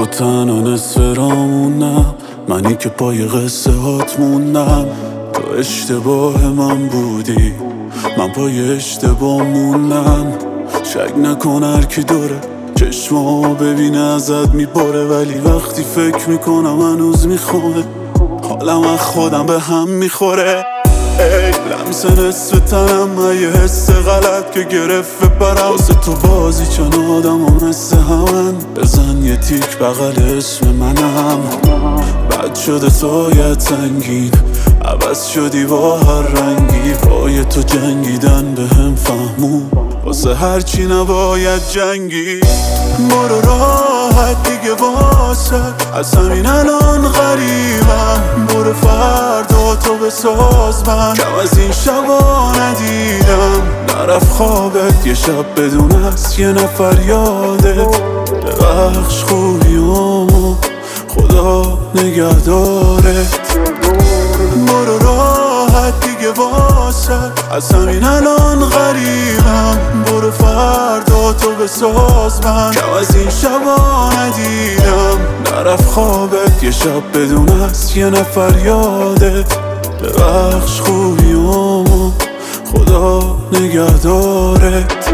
تو تنها نصف رامونم، منی که پای قصه هات موندم. تو اشتباه من بودی، من پای اشتباه موندم. شک نکن هر کی دوره چشمامو ببینه ازت میباره، ولی وقتی فکر میکنم هنوز میخونه، حالم از خودم به هم میخوره. ای لمس نصف تنم، یه حس غلط که گرفت برم. واسه تو بازی چون آدم ها مثل همن، بزن یه تیک بغل اسم منم. بد شده سایت سنگین، عوض شدی با هر رنگی. پای تو جنگیدن به هم فهمون، واسه هرچی نباید جنگی. برو راحت دیگه واسه، از همین الان غریبم. برو فردا تو بساز من، کم از این شبا ندیدم. نرفت خوابت یه شب بدون از یه نفر یادت. ببخش خوبیامو خدا نگهدارت. برو راحت دیگه واسه، از همین الان غریبم. برو فردا تو بساز من، کم از این شبا ندیدم. نرفت خوابت یه شب بدون از یه نفر یادت. ببخش خوبیامو خدا نگهدارت.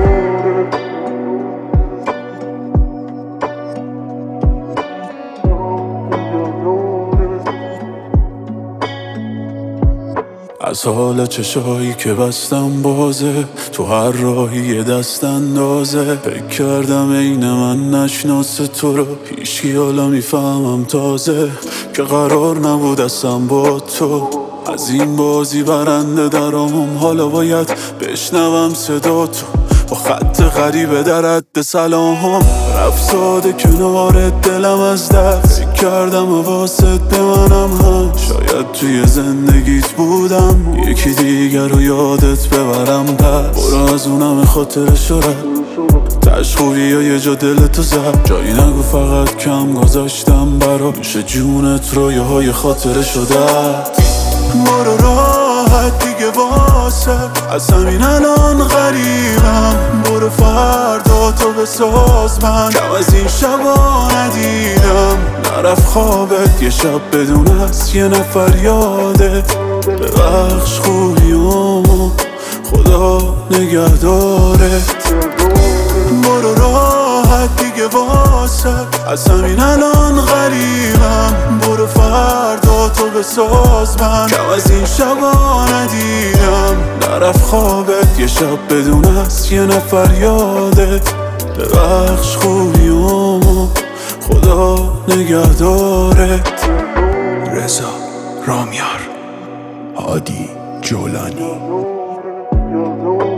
از حال چشایی که بستم بازه، تو هر راهی یه دست اندازه. فکر کردم عین من نشناسه تو رو، هیچکی حالا میفهمم تازه که قرار نبود اصلا با تو. از این بازی برنده درام، حالا باید بشنوم صدا تو با خط غریبه در حد سلام. رفت ساده کنار دلم از دست، فکر کردم واسط به منم هم. شاید توی زندگیت بودم، یکی دیگر رو یادت ببرم. پس برو از اونم خاطر شدت، تش خوبی یا یه جا دلتو زد. جایی نگو فقط کم گذاشتم برا، میشه جونت رو یه های خاطر شدت. برو راحت دیگه واسه، از همین الان غریبم. برو فردا تو بساز من، کم از این شبا ندیدم. نرفت خوابت یه شب بدون از یه نفر یادت. ببخش خوبیامو خدا نگهدارت. برو راحت دیگه واسه، از همین الان غریبم. برو فردا تو بساز من، کم از این شبا ندیدم. نرفت خوابت یه شب بدون از یه نفر یادت. ببخش خوبیامو خدا نگهدارت. رضا رامیار، هادی جولانی.